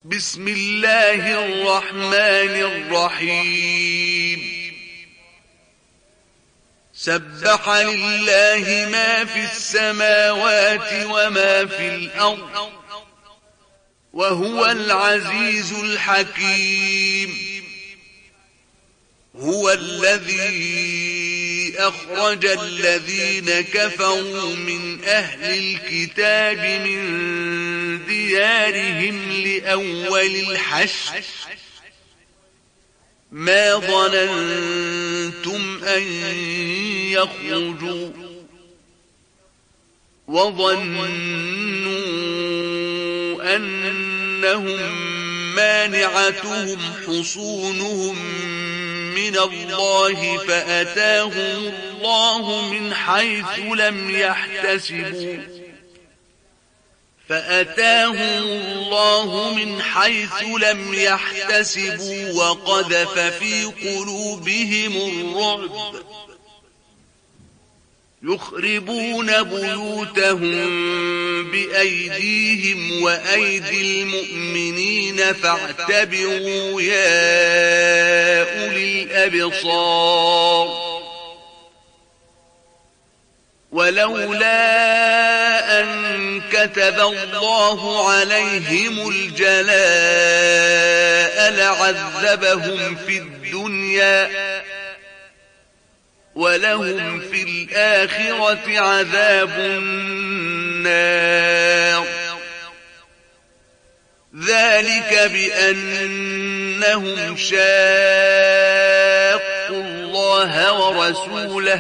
بسم الله الرحمن الرحيم سبح لله ما في السماوات وما في الأرض وهو العزيز الحكيم هو الذي أخرج الذين كفروا من أهل الكتاب من ديارهم لأول الحشر ما ظننتم أن يخرجوا وظنوا أنهم مانعتهم حصونهم من الله فأتاهم الله من حيث لم يحتسبوا وقذف في قلوبهم الرعب يخربون بيوتهم بأيديهم وأيدي المؤمنين فاعتبروا يا أولي الأبصار ولولا أن كتب الله عليهم الجلاء لعذبهم في الدنيا ولهم في الآخرة عذاب النار ذلك بأنهم شاقوا الله ورسوله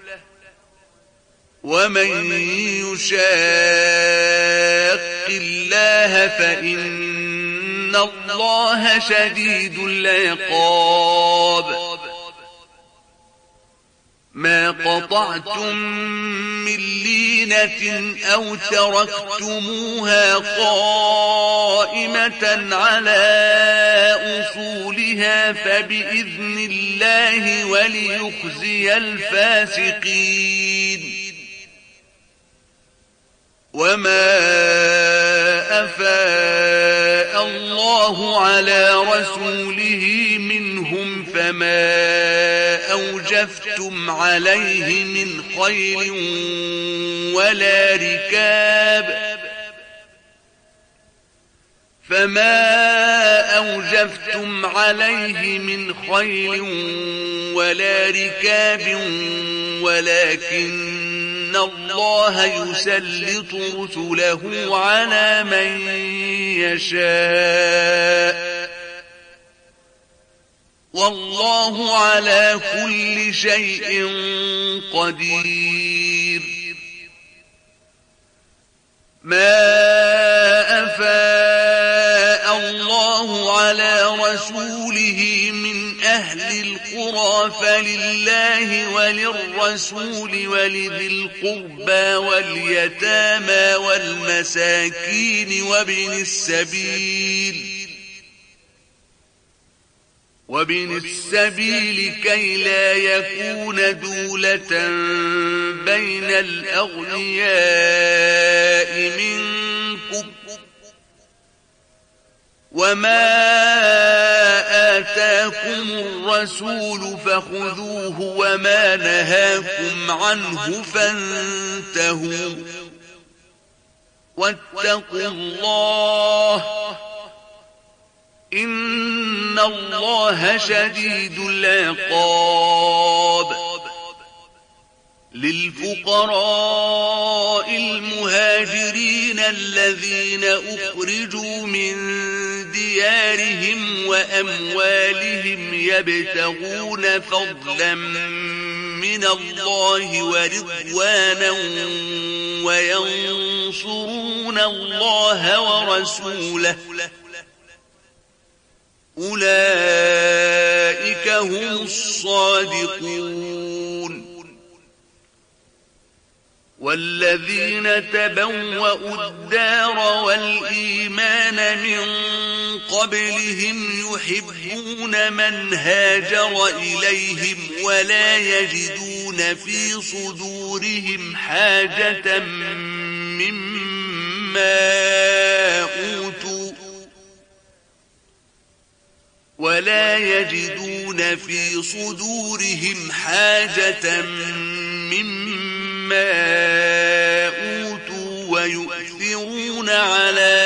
ومن يشاق الله فإن الله شديد العقاب ما قطعتم من لينة أو تركتموها قائمة على أصولها فبإذن الله وليخزي الفاسقين وما أفاء الله على رسوله منهم فما أوجفتم عليه من خيل ولا ركاب ولكن الله يسلط رسله على من يشاء والله على كل شيء قدير ما أفاء الله على رسوله من أهل القرى فلله وللرسول ولذي القربى واليتامى والمساكين وابن السبيل كي لا يكون دولة بين الأغنياء منكم وما آتاكم الرسول فخذوه وما نهاكم عنه فانتهوا واتقوا الله إن الله شديد العقاب للفقراء المهاجرين الذين أخرجوا من ديارهم وأموالهم يبتغون فضلا من الله ورضوانا وينصرون الله ورسوله أولئك هم الصادقون والذين تبوأوا الدار والإيمان من قبلهم يحبون من هاجر إليهم ولا يجدون في صدورهم حاجة مما أوتوا ولا يجدون في صدورهم حاجة مما أوتوا ويؤثرون على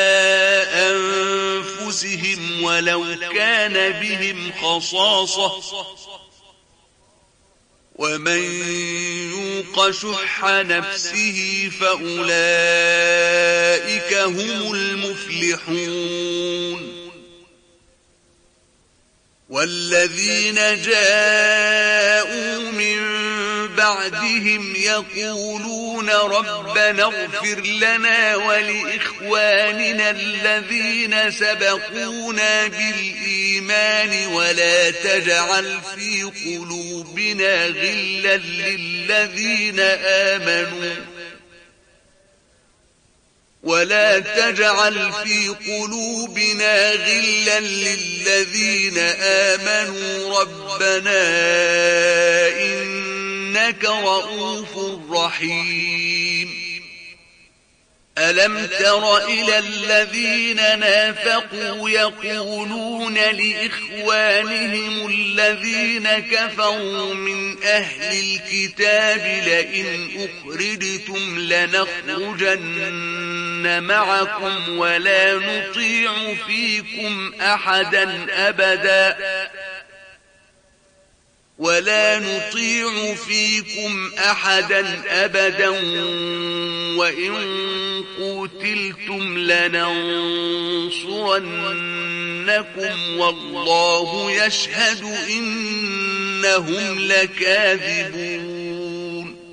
أنفسهم ولو كان بهم خصاصة ومن يوق شح نفسه فأولئك هم المفلحون والذين جاءوا من بعدهم يقولون ربنا اغفر لنا ولإخواننا الذين سبقونا بالإيمان ولا تجعل في قلوبنا غلا للذين آمنوا ربنا إنك رؤوف رحيم ألم تر إلى الذين نافقوا يقولون لإخوانهم الذين كفروا من أهل الكتاب لئن أخرجتم لنخرجن معكم ولا نطيع فيكم أحدا أبدا وإن قتلتم لننصرنكم والله يشهد إنهم لكاذبون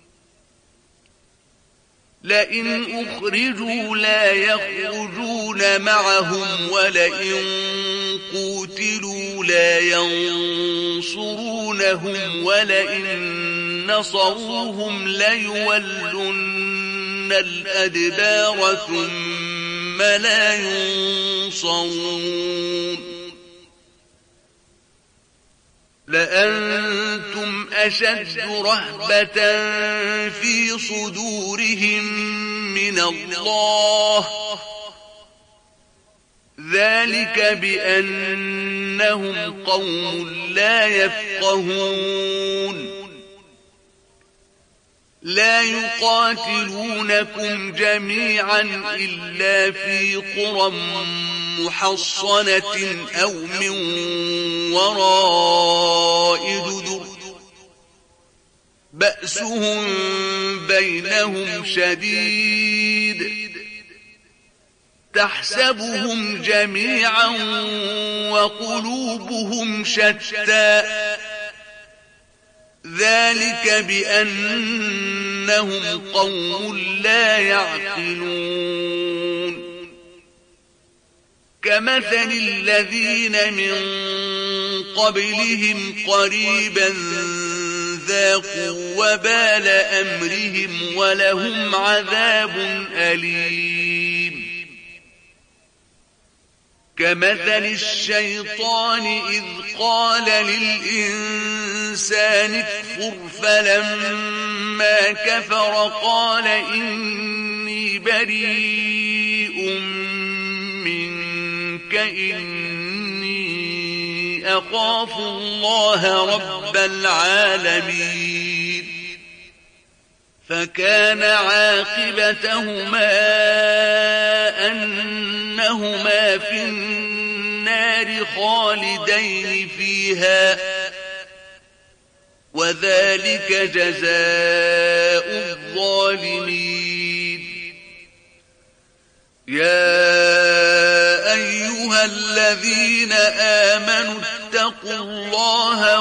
لئن أخرجوا لا يخرجون معهم ولئن قتلوا لا ينصرونهم ولئن نصروهم ليولن الأدبار ثم لا ينصرون لأنتم أشد رهبة في صدورهم من الله ذلك بأنهم قوم لا يفقهون لا يقاتلونكم جميعا إلا في قرى محصنة أو من وراء جدر بأسهم بينهم شديد تحسبهم جميعا وقلوبهم شتى ذلك بأنهم قوم لا يعقلون كمثل الذين من قبلهم قريبا ذاقوا وبال أمرهم ولهم عذاب أليم كمثل الشيطان إذ قال للإنسان اكفر فلما كفر قال إني بريء منك إني أخاف الله رب العالمين فكان عاقبتهما أنهما في النار خالدين فيها وذلك جزاء الظالمين يا أيها الذين آمنوا اتقوا الله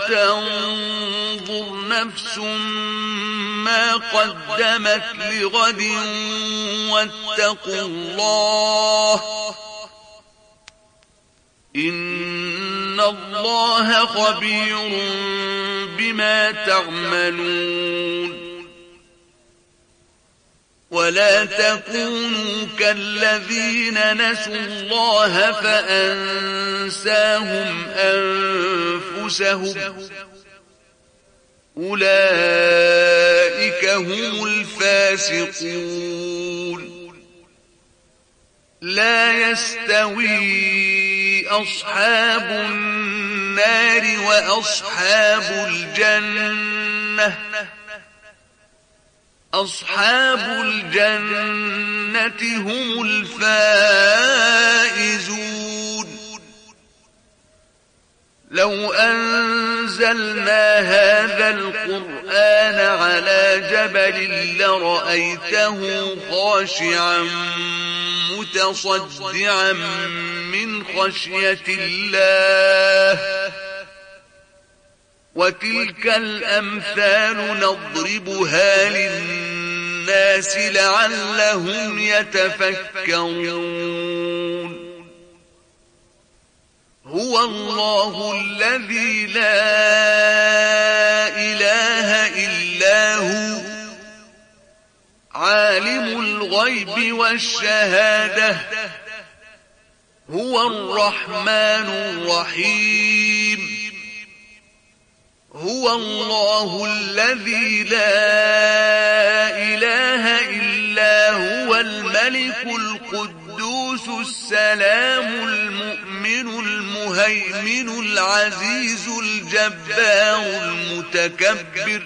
ولتنظر نفس ما قدمت لغد واتقوا الله إن الله خبير بما تعملون ولا تكونوا كالذين نسوا الله فأنساهم أنفسهم أولئك هم الفاسقون لا يستوي أصحاب النار وأصحاب الجنة هم الفائزون. لو أنزلنا هذا القرآن على جبل لرأيته خاشعا متصدعا من خشية الله. وتلك الأمثال نضربها للناس لعلهم يتفكرون. هو الله الذي لا إله إلا هو عالم الغيب والشهادة هو الرحمن الرحيم. هو الله الذي لا إله إلا هو الملك القدوس السلام المؤمن المهيمن العزيز الجبار المتكبر.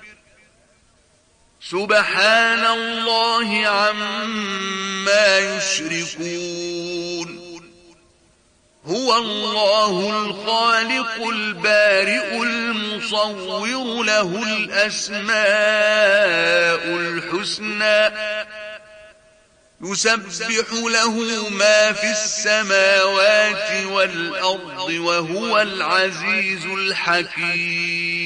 سبحان الله عما يشركون. هو الله الخالق البارئ المصور له الأسماء الحسنى يسبح له ما في السماوات والأرض وهو العزيز الحكيم.